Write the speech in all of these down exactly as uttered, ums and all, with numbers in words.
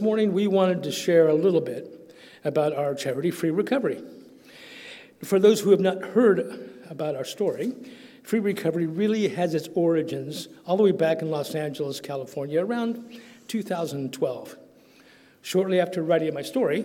This morning we wanted to share a little bit about our charity, Free Recovery. For those who have not heard about our story, Free Recovery really has its origins all the way back in Los Angeles, California, around two thousand twelve. Shortly after writing my story,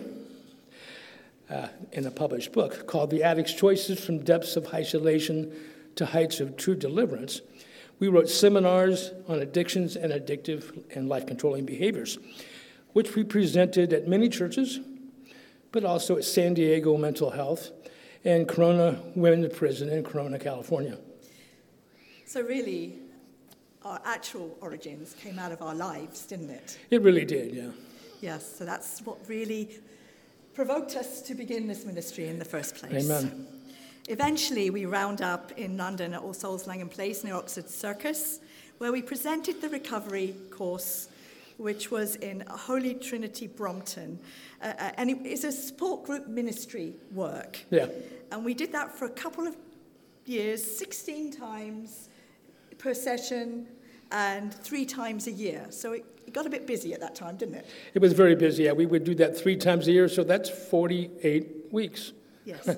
uh, in a published book called The Addict's Choices from Depths of Isolation to Heights of True Deliverance, we wrote seminars on addictions and addictive and life-controlling behaviors, which we presented at many churches, but also at San Diego Mental Health and Corona Women's Prison in Corona, California. So really, our actual origins came out of our lives, didn't it? It really did, yeah. Yes, so that's what really provoked us to begin this ministry in the first place. Amen. Eventually, we wound up in London at All Souls Langham Place near Oxford Circus, where we presented the recovery course, which was in Holy Trinity, Brompton. Uh, uh, and it is a support group ministry work. Yeah. And we did that for a couple of years, sixteen times per session, and three times a year. So it, it got a bit busy at that time, didn't it? It was very busy, yeah. We would do that three times a year, so that's forty-eight weeks. Yes.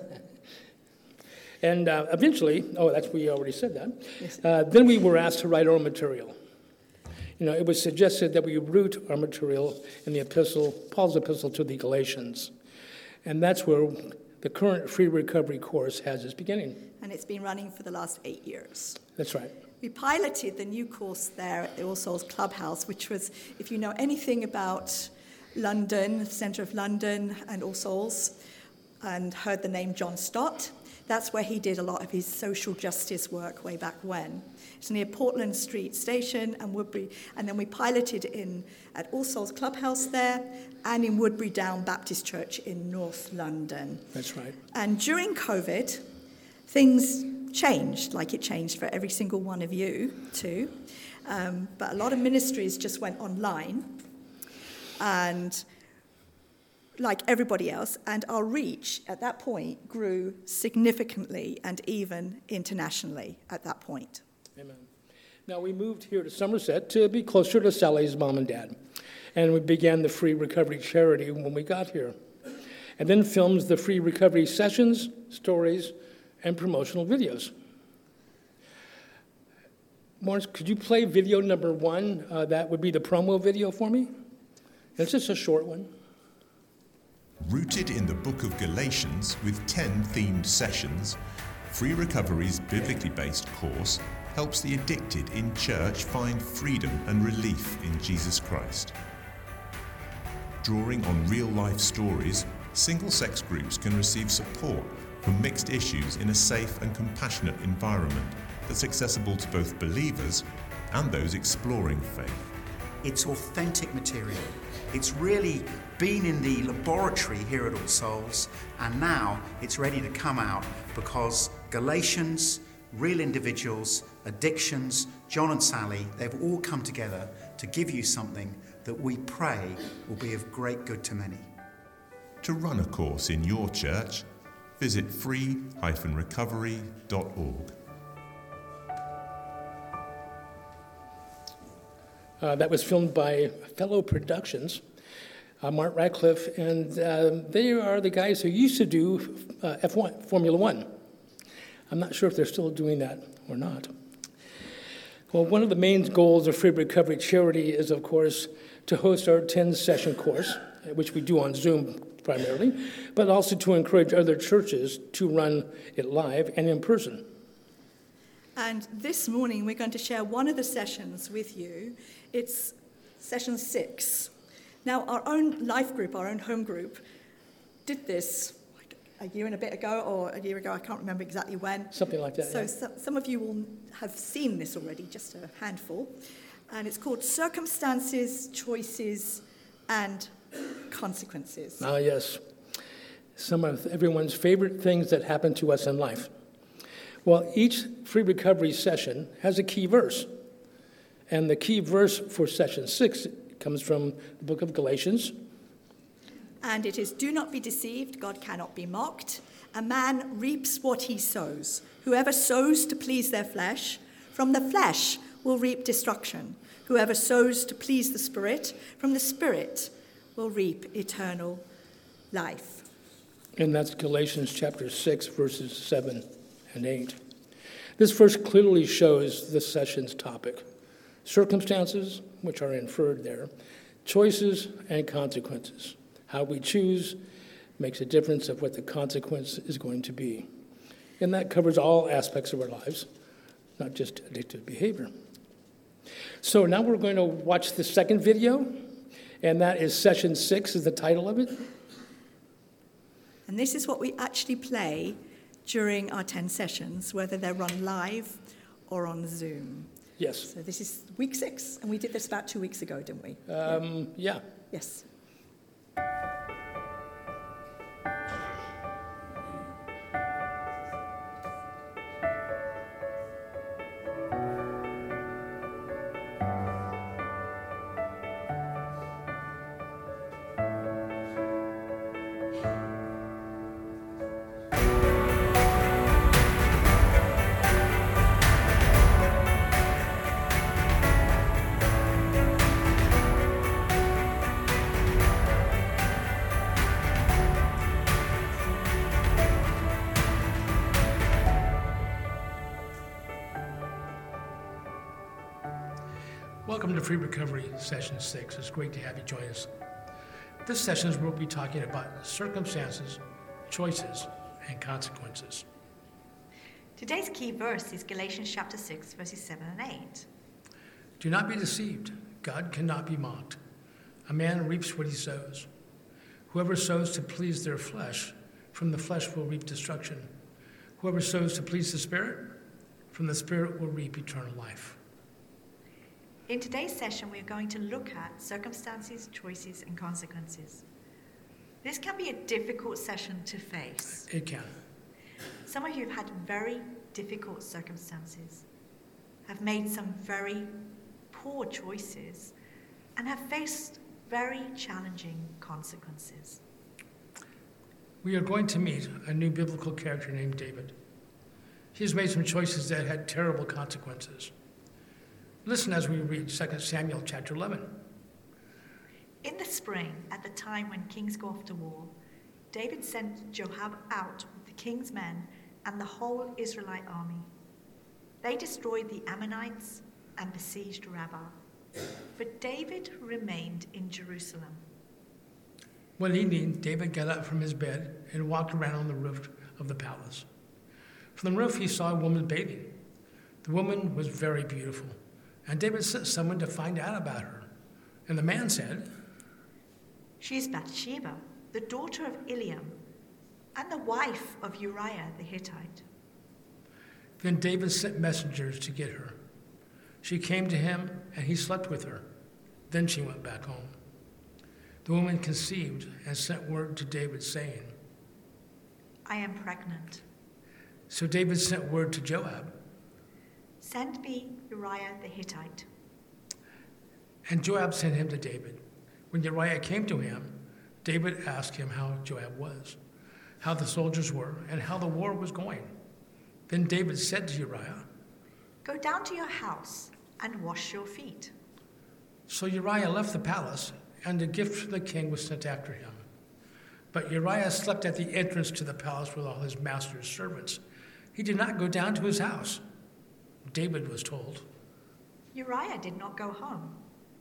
And uh, eventually, oh, that's, we already said that. Yes. Uh, then we were asked to write our own material. You know, it was suggested that we root our material in the epistle, Paul's epistle to the Galatians. And that's where the current Free Recovery course has its beginning. And it's been running for the last eight years. That's right. We piloted the new course there at the All Souls Clubhouse, which was, if you know anything about London, the centre of London and All Souls, and heard the name John Stott, that's where he did a lot of his social justice work way back when. It's near Portland Street Station and Woodbury. And then we piloted in at All Souls Clubhouse there and in Woodbury Down Baptist Church in North London. That's right. And during COVID, things changed, like it changed for every single one of you too. Um, but a lot of ministries just went online. And like everybody else, and our reach at that point grew significantly and even internationally at that point. Amen. Now, we moved here to Somerset to be closer to Sally's mom and dad, and we began the Free Recovery Charity when we got here, and then filmed the Free Recovery sessions, stories, and promotional videos. Morris, could you play video number one? Uh, that would be the promo video for me. It's just a short one. Rooted in the book of Galatians with ten themed sessions, Free Recovery's biblically based course helps the addicted in church find freedom and relief in Jesus Christ. Drawing on real-life stories, single-sex groups can receive support for mixed issues in a safe and compassionate environment that's accessible to both believers and those exploring faith. It's authentic material. It's really been in the laboratory here at All Souls, and now it's ready to come out because Galatians, real individuals, addictions, John and Sally, they've all come together to give you something that we pray will be of great good to many. To run a course in your church, visit free dash recovery dot org. Uh, that was filmed by Fellow Productions, uh, Mark Radcliffe, and uh, they are the guys who used to do uh, F one, Formula One. I'm not sure if they're still doing that or not. Well, one of the main goals of Free Recovery Charity is, of course, to host our ten-session course, which we do on Zoom primarily, but also to encourage other churches to run it live and in person. And this morning, we're going to share one of the sessions with you. It's session six. Now, our own life group, our own home group, did this like a year and a bit ago, or a year ago, I can't remember exactly when. Something like that, So, yeah. so some of you will have seen this already, just a handful. And it's called Circumstances, Choices, and Consequences. Ah, yes. Some of everyone's favorite things that happen to us in life. Well, each Free Recovery session has a key verse. And the key verse for session six comes from the book of Galatians. And it is, do not be deceived, God cannot be mocked. A man reaps what he sows. Whoever sows to please their flesh, from the flesh will reap destruction. Whoever sows to please the Spirit, from the Spirit will reap eternal life. And that's Galatians chapter six, verses seven and eight. This verse clearly shows this session's topic: circumstances, which are inferred there, choices and consequences. How we choose makes a difference of what the consequence is going to be. And that covers all aspects of our lives, not just addictive behavior. So now we're going to watch the second video, and that is session six is the title of it. And this is what we actually play during our ten sessions, whether they're run live or on Zoom. Yes. So this is week six, and we did this about two weeks ago, didn't we? Um, yeah. Yes. Welcome to Free Recovery Session six. It's great to have you join us. This session we'll be talking about circumstances, choices, and consequences. Today's key verse is Galatians chapter six, verses seven and eight. Do not be deceived. God cannot be mocked. A man reaps what he sows. Whoever sows to please their flesh, from the flesh will reap destruction. Whoever sows to please the Spirit, from the Spirit will reap eternal life. In today's session, we're going to look at circumstances, choices, and consequences. This can be a difficult session to face. It can. Some of you have had very difficult circumstances, have made some very poor choices, and have faced very challenging consequences. We are going to meet a new biblical character named David. He has made some choices that had terrible consequences. Listen as we read Second Samuel chapter eleven. In the spring, at the time when kings go off to war, David sent Joab out with the king's men and the whole Israelite army. They destroyed the Ammonites and besieged Rabbah. But David remained in Jerusalem. One evening, David got up from his bed and walked around on the roof of the palace. From the roof, he saw a woman bathing. The woman was very beautiful, and David sent someone to find out about her. And the man said, "She is Bathsheba, the daughter of Eliam, and the wife of Uriah the Hittite." Then David sent messengers to get her. She came to him, and he slept with her. Then she went back home. The woman conceived and sent word to David, saying, "I am pregnant." So David sent word to Joab, "Send me Uriah the Hittite." and Joab sent him to David. When Uriah came to him, David asked him how Joab was, how the soldiers were, and how the war was going. Then David said to Uriah, "Go down to your house and wash your feet." So Uriah left the palace, and a gift from the king was sent after him. But Uriah slept at the entrance to the palace with all his master's servants. He did not go down to his house. David was told. Uriah did not go home.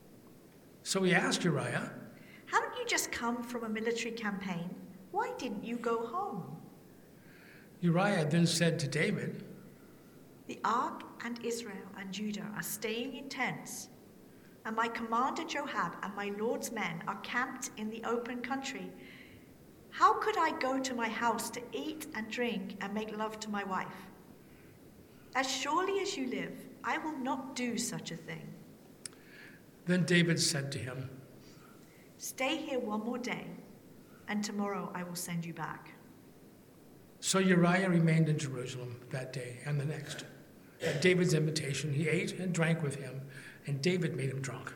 So he asked Uriah, "Haven't you just come from a military campaign? Why didn't you go home?" Uriah then said to David, "The ark and Israel and Judah are staying in tents, and my commander Joab and my lord's men are camped in the open country. How could I go to my house to eat and drink and make love to my wife? As surely as you live, I will not do such a thing." Then David said to him, "Stay here one more day, and tomorrow I will send you back." So Uriah remained in Jerusalem that day and the next. At David's invitation, he ate and drank with him, and David made him drunk.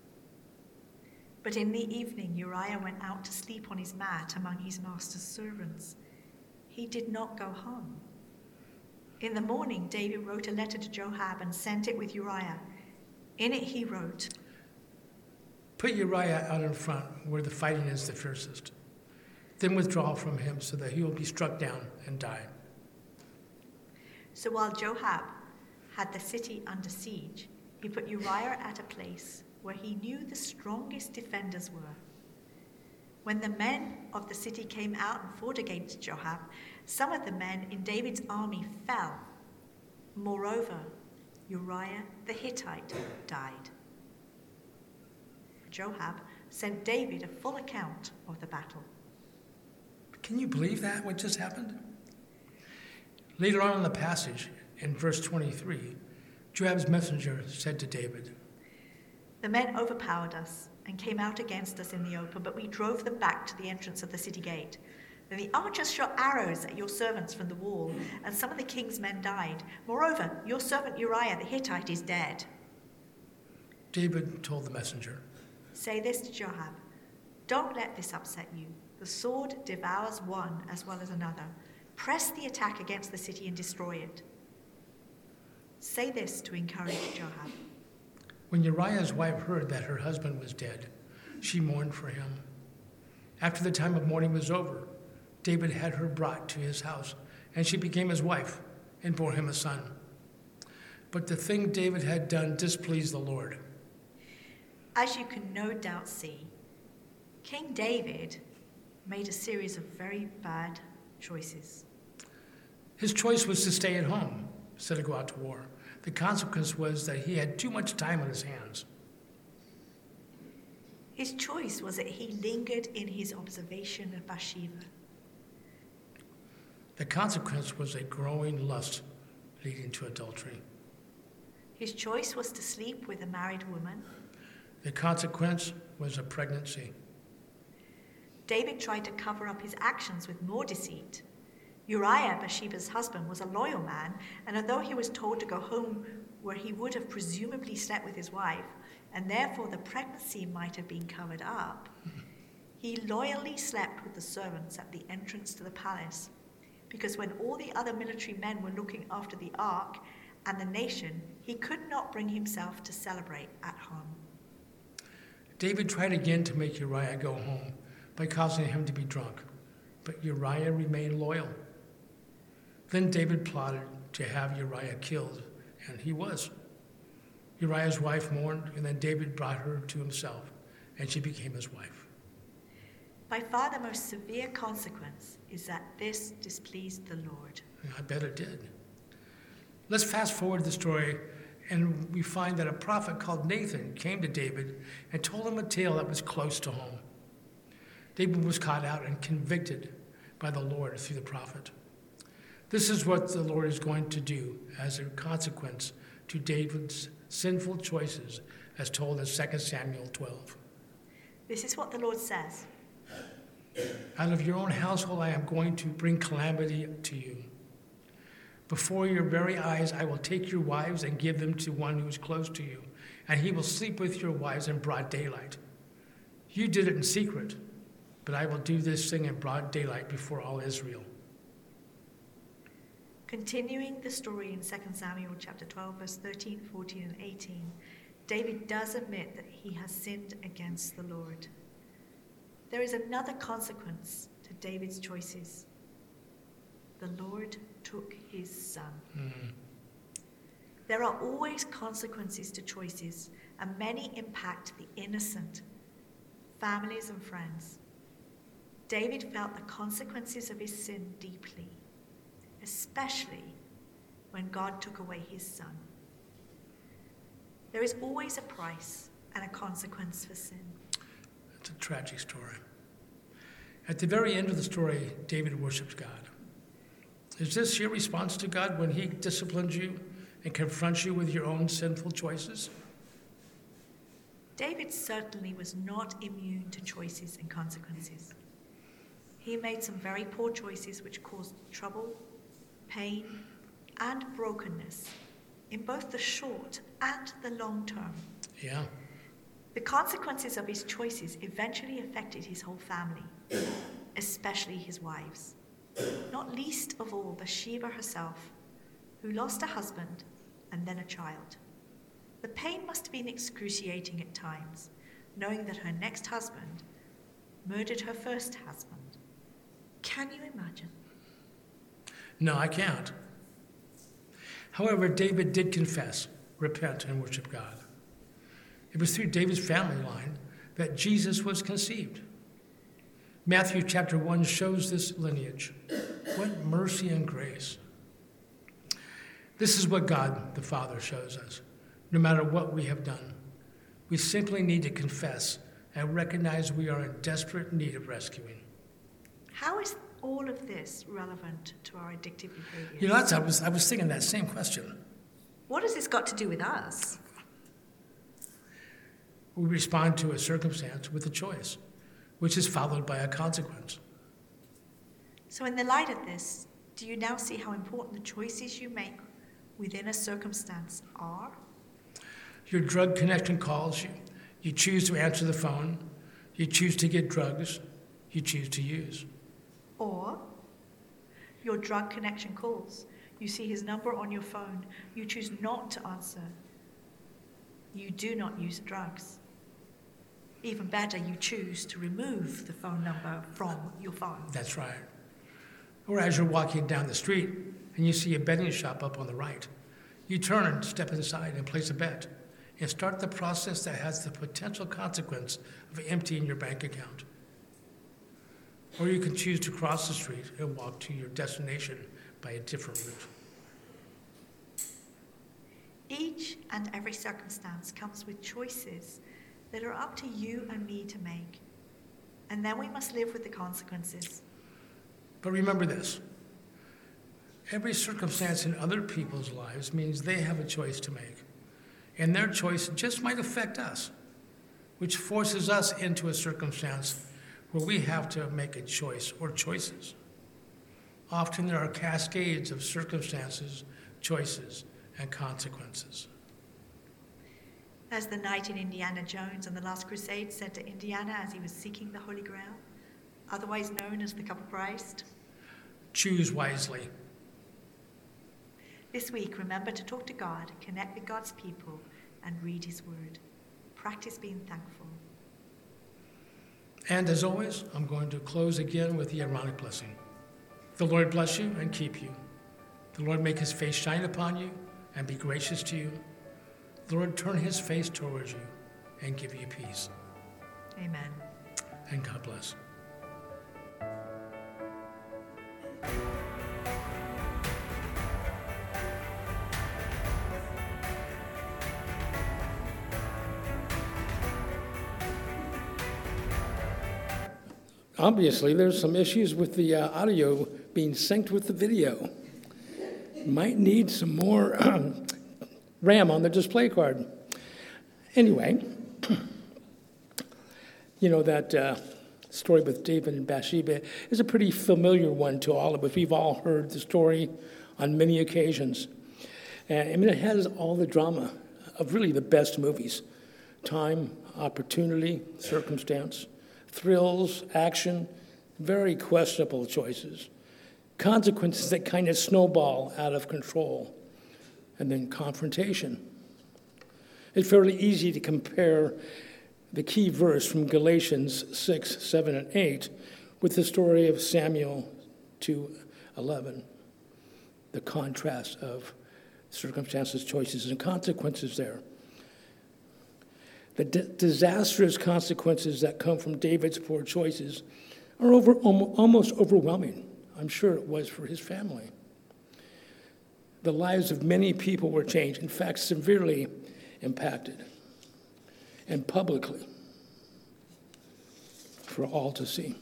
But in the evening, Uriah went out to sleep on his mat among his master's servants. He did not go home. In the morning, David wrote a letter to Joab and sent it with Uriah. In it he wrote, Put Uriah out in front where the fighting is the fiercest. Then withdraw from him so that he will be struck down and die." So while Joab had the city under siege, he put Uriah at a place where he knew the strongest defenders were. When the men of the city came out and fought against Joab, some of the men in David's army fell. Moreover, Uriah the Hittite died. Joab sent David a full account of the battle. Can you believe that, what just happened? Later on in the passage, in verse twenty-three, Joab's messenger said to David, "The men overpowered us and came out against us in the open, but we drove them back to the entrance of the city gate. Then the archers shot arrows at your servants from the wall, and some of the king's men died. Moreover, your servant Uriah the Hittite is dead." David told the messenger, "Say this to Joab, don't let this upset you. The sword devours one as well as another. Press the attack against the city and destroy it." Say this to encourage Joab. When Uriah's wife heard that her husband was dead, she mourned for him. After the time of mourning was over, David had her brought to his house, and she became his wife and bore him a son. But the thing David had done displeased the Lord. As you can no doubt see, King David made a series of very bad choices. His choice was to stay at home instead of go out to war. The consequence was that he had too much time on his hands. His choice was that he lingered in his observation of Bathsheba. The consequence was a growing lust leading to adultery. His choice was to sleep with a married woman. The consequence was a pregnancy. David tried to cover up his actions with more deceit. Uriah, Bathsheba's husband, was a loyal man, and although he was told to go home where he would have presumably slept with his wife, and therefore the pregnancy might have been covered up, he loyally slept with the servants at the entrance to the palace, because when all the other military men were looking after the ark and the nation, he could not bring himself to celebrate at home. David tried again to make Uriah go home by causing him to be drunk, but Uriah remained loyal. Then David plotted to have Uriah killed, and he was. Uriah's wife mourned, and then David brought her to himself, and she became his wife. By far the most severe consequence is that this displeased the Lord. I bet it did. Let's fast forward the story, and we find that a prophet called Nathan came to David and told him a tale that was close to home. David was caught out and convicted by the Lord through the prophet. This is what the Lord is going to do as a consequence to David's sinful choices, as told in Second Samuel twelve. This is what the Lord says. Out of your own household I am going to bring calamity to you. Before your very eyes I will take your wives and give them to one who is close to you, and he will sleep with your wives in broad daylight. You did it in secret, but I will do this thing in broad daylight before all Israel. Continuing the story in Second Samuel chapter twelve, verse thirteen, fourteen, and eighteen, David does admit that he has sinned against the Lord. There is another consequence to David's choices. The Lord took his son. Mm-hmm. There are always consequences to choices, and many impact the innocent, families and friends. David felt the consequences of his sin deeply, especially when God took away his son. There is always a price and a consequence for sin. It's a tragic story. At the very end of the story, David worships God. Is this your response to God when he disciplines you and confronts you with your own sinful choices? David certainly was not immune to choices and consequences. He made some very poor choices which caused trouble, pain, and brokenness in both the short and the long term. Yeah. The consequences of his choices eventually affected his whole family, especially his wives, not least of all Bathsheba herself, who lost a husband and then a child. The pain must have been excruciating at times, knowing that her next husband murdered her first husband. Can you imagine? No, I can't. However, David did confess, repent, and worship God. It was through David's family line that Jesus was conceived. Matthew chapter one shows this lineage. What mercy and grace. This is what God the Father shows us. No matter what we have done, we simply need to confess and recognize we are in desperate need of rescuing. How is all of this relevant to our addictive behaviors? You know, that's, I was, I was thinking that same question. What has this got to do with us? We respond to a circumstance with a choice, which is followed by a consequence. So in the light of this, do you now see how important the choices you make within a circumstance are? Your drug connection calls you. You choose to answer the phone. You choose to get drugs. You choose to use. Or your drug connection calls. You see his number on your phone. You choose not to answer. You do not use drugs. Even better, you choose to remove the phone number from your phone. That's right. Or as you're walking down the street and you see a betting shop up on the right, you turn, step inside, and place a bet, and start the process that has the potential consequence of emptying your bank account. Or you can choose to cross the street and walk to your destination by a different route. Each and every circumstance comes with choices that are up to you and me to make. And then we must live with the consequences. But remember this. Every circumstance in other people's lives means they have a choice to make. And their choice just might affect us, which forces us into a circumstance where we have to make a choice or choices. Often there are cascades of circumstances, choices, and consequences. As the knight in Indiana Jones and the Last Crusade said to Indiana as he was seeking the Holy Grail, otherwise known as the Cup of Christ, choose wisely. This week, remember to talk to God, connect with God's people, and read his word. Practice being thankful. And as always, I'm going to close again with the Aaronic blessing. The Lord bless you and keep you. The Lord make his face shine upon you and be gracious to you. The Lord turn his face towards you and give you peace. Amen. And God bless. Obviously, there's some issues with the uh, audio being synced with the video. Might need some more um, RAM on the display card. Anyway, you know, that uh, story with David and Bathsheba is a pretty familiar one to all of us. We've all heard the story on many occasions. And I mean, it has all the drama of really the best movies. Time, opportunity, circumstance, thrills, action, very questionable choices, consequences that kind of snowball out of control, and then confrontation. It's fairly easy to compare the key verse from Galatians six, seven, and eight with the story of Samuel two eleven, the contrast of circumstances, choices, and consequences there. The d- disastrous consequences that come from David's poor choices are over, almost overwhelming. I'm sure it was for his family. The lives of many people were changed, in fact, severely impacted, and publicly for all to see.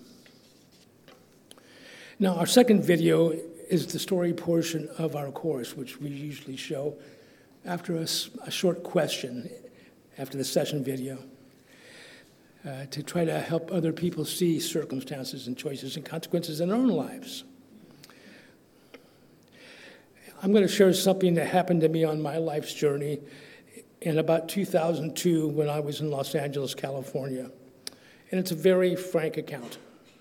Now, our second video is the story portion of our course, which we usually show after a, a short question after the session video, uh, to try to help other people see circumstances and choices and consequences in their own lives. I'm going to share something that happened to me on my life's journey in about two thousand two when I was in Los Angeles, California. And it's a very frank account.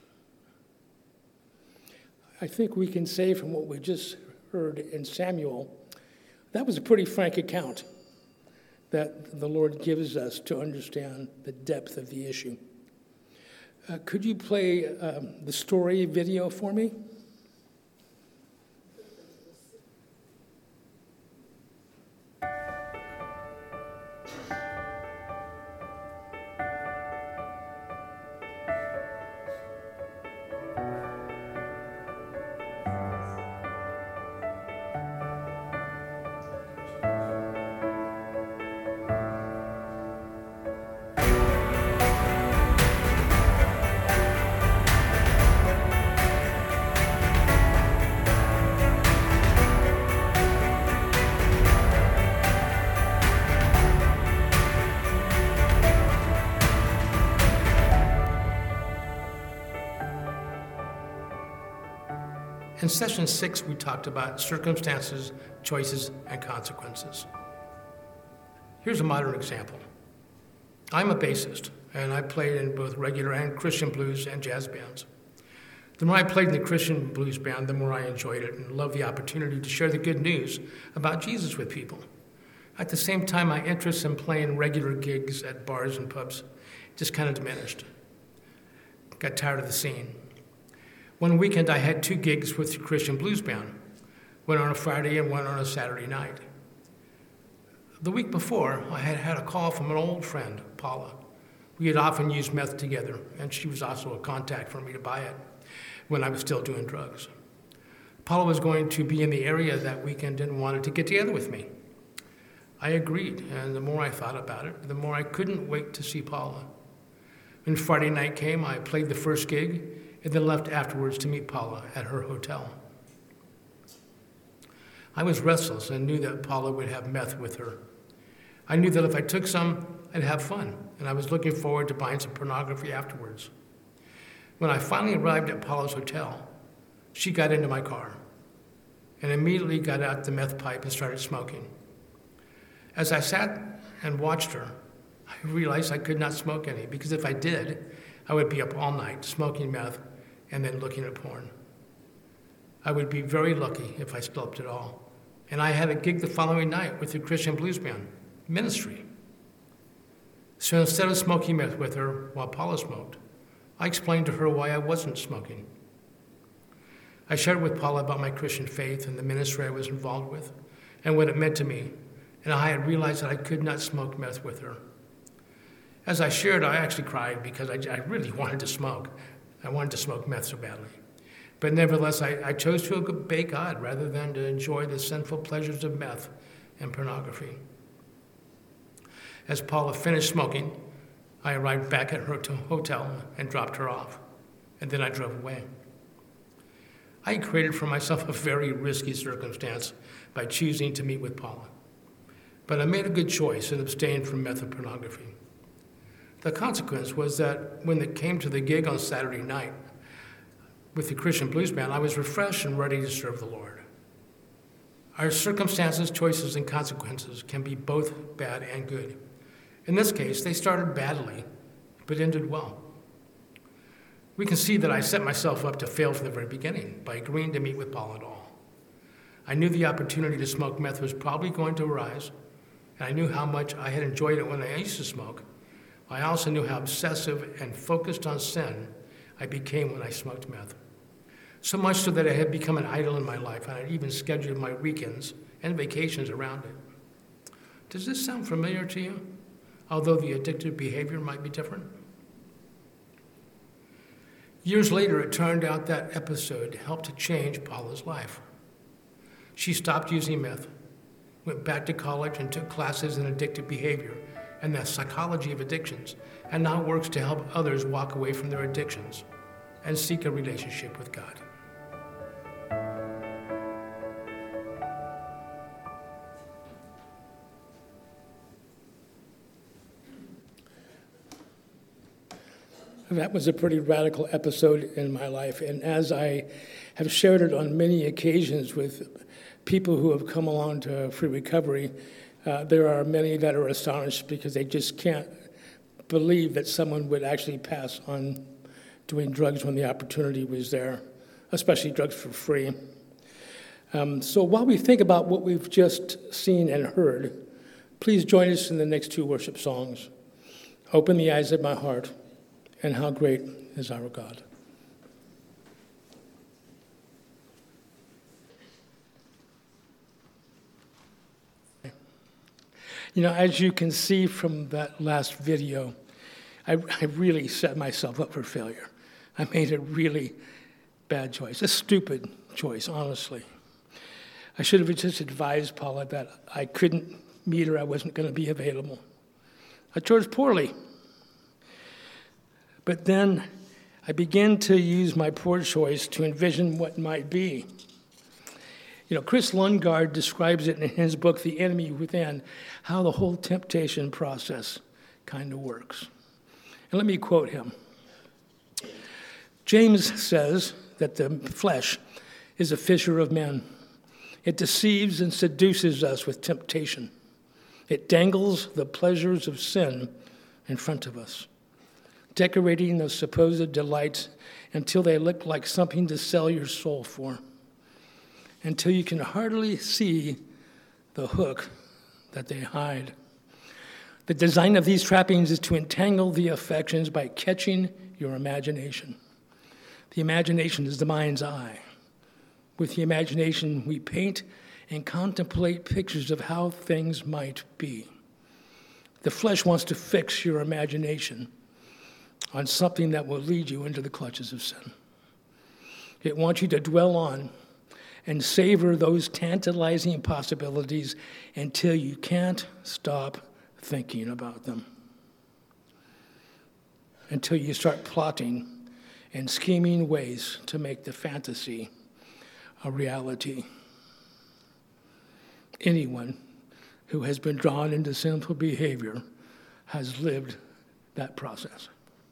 I think we can say from what we just heard in Samuel, that was a pretty frank account. that the Lord gives us to understand the depth of the issue. Uh, could you play um, the story video for me? In session six, we talked about circumstances, choices, and consequences. Here's a modern example. I'm a bassist, and I played in both regular and Christian blues and jazz bands. The more I played in the Christian blues band, the more I enjoyed it and loved the opportunity to share the good news about Jesus with people. At the same time, my interest in playing regular gigs at bars and pubs just kind of diminished. Got tired of the scene. One weekend, I had two gigs with the Christian blues band, one on a Friday and one on a Saturday night. The week before, I had had a call from an old friend, Paula. We had often used meth together, and she was also a contact for me to buy it when I was still doing drugs. Paula was going to be in the area that weekend and wanted to get together with me. I agreed, and the more I thought about it, the more I couldn't wait to see Paula. When Friday night came, I played the first gig, and then left afterwards to meet Paula at her hotel. I was restless and knew that Paula would have meth with her. I knew that if I took some, I'd have fun, and I was looking forward to buying some pornography afterwards. When I finally arrived at Paula's hotel, she got into my car and immediately got out the meth pipe and started smoking. As I sat and watched her, I realized I could not smoke any, because if I did, I would be up all night smoking meth and then looking at porn. I would be very lucky if I slept at all. And I had a gig the following night with the Christian blues band, ministry. So instead of smoking meth with her while Paula smoked, I explained to her why I wasn't smoking. I shared with Paula about my Christian faith and the ministry I was involved with and what it meant to me, and I had realized that I could not smoke meth with her. As I shared, I actually cried because I, I really wanted to smoke. I wanted to smoke meth so badly. But nevertheless, I, I chose to obey God rather than to enjoy the sinful pleasures of meth and pornography. As Paula finished smoking, I arrived back at her hotel and dropped her off, and then I drove away. I created for myself a very risky circumstance by choosing to meet with Paula. But I made a good choice and abstained from meth and pornography. The consequence was that when it came to the gig on Saturday night with the Christian blues band, I was refreshed and ready to serve the Lord. Our circumstances, choices, and consequences can be both bad and good. In this case, they started badly, but ended well. We can see that I set myself up to fail from the very beginning by agreeing to meet with Paula at all. I knew the opportunity to smoke meth was probably going to arise, and I knew how much I had enjoyed it when I used to smoke. I also knew how obsessive and focused on sin I became when I smoked meth. So much so that it had become an idol in my life, and I even scheduled my weekends and vacations around it. Does this sound familiar to you? Although the addictive behavior might be different? Years later, it turned out that episode helped to change Paula's life. She stopped using meth, went back to college and took classes in addictive behavior and the psychology of addictions, and now works to help others walk away from their addictions and seek a relationship with God. That was a pretty radical episode in my life, and as I have shared it on many occasions with people who have come along to Free Recovery, uh, there are many that are astonished because they just can't believe that someone would actually pass on doing drugs when the opportunity was there, especially drugs for free. Um, so while we think about what we've just seen and heard, Please join us in the next two worship songs, Open the Eyes of My Heart and How Great is Our God. You know, as you can see from that last video, I, I really set myself up for failure. I made a really bad choice, a stupid choice, honestly. I should have just advised Paula that I couldn't meet her, I wasn't going to be available. I chose poorly. But then I began to use my poor choice to envision what might be. You know, Chris Lundgaard describes it in his book, The Enemy Within, how the whole temptation process kind of works. And let me quote him. James says that the flesh is a fisher of men. It deceives and seduces us with temptation. It dangles the pleasures of sin in front of us, decorating those supposed delights until they look like something to sell your soul for, until you can hardly see the hook that they hide. The design of these trappings is to entangle the affections by catching your imagination. The imagination is the mind's eye. With the imagination, we paint and contemplate pictures of how things might be. The flesh wants to fix your imagination on something that will lead you into the clutches of sin. It wants you to dwell on and savor those tantalizing possibilities until you can't stop thinking about them. Until you start plotting and scheming ways to make the fantasy a reality. Anyone who has been drawn into sinful behavior has lived that process.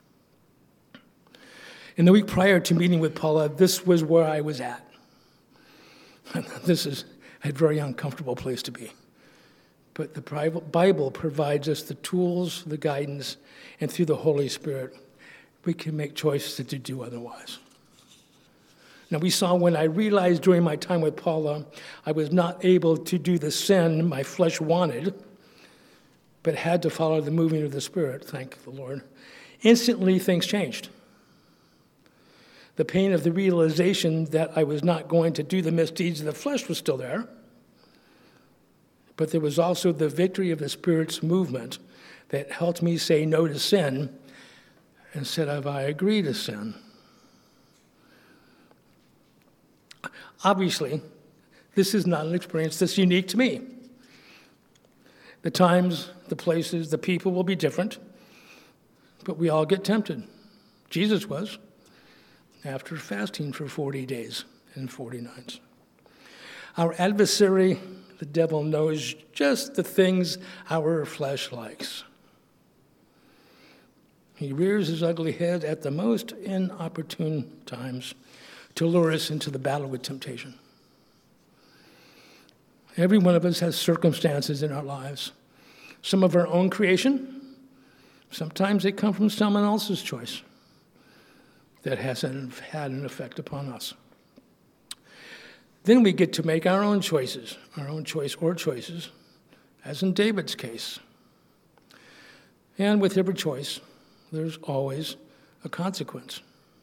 In the week prior to meeting with Paula, this was where I was at. This is a very uncomfortable place to be. But the Bible provides us the tools, the guidance, and through the Holy Spirit, we can make choices to do otherwise. Now, we saw when I realized during my time with Paula, I was not able to do the sin my flesh wanted, but had to follow the moving of the Spirit, thank the Lord. Instantly, things changed. The pain of the realization that I was not going to do the misdeeds of the flesh was still there, but there was also the victory of the Spirit's movement that helped me say no to sin instead of I agree to sin. Obviously, this is not an experience that's unique to me. The times, the places, the people will be different, but we all get tempted. Jesus was, after fasting for forty days and forty nights. Our adversary, the devil, knows just the things our flesh likes. He rears his ugly head at the most inopportune times to lure us into the battle with temptation. Every one of us has circumstances in our lives, some of our own creation. Sometimes they come from someone else's choice that hasn't had an effect upon us. Then we get to make our own choices, our own choice or choices, as in David's case. And with every choice, there's always a consequence.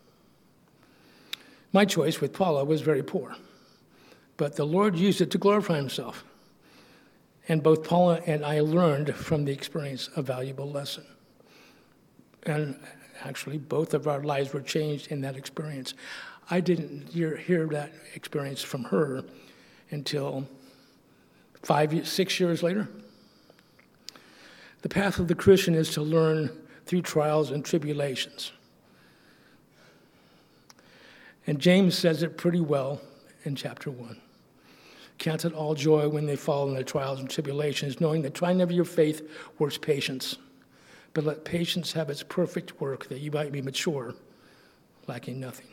My choice with Paula was very poor, but the Lord used it to glorify himself. And both Paula and I learned from the experience a valuable lesson. And actually, both of our lives were changed in that experience. I didn't hear, hear that experience from her until five, six years later. The path of the Christian is to learn through trials and tribulations. And James says it pretty well in chapter one. Count it all joy when they fall into trials and tribulations, knowing that trying of your faith works patience. But let patience have its perfect work, that you might be mature, lacking nothing.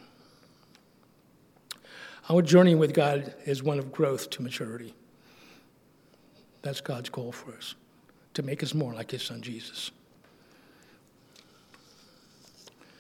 Our journey with God is one of growth to maturity. That's God's goal for us, to make us more like his son Jesus.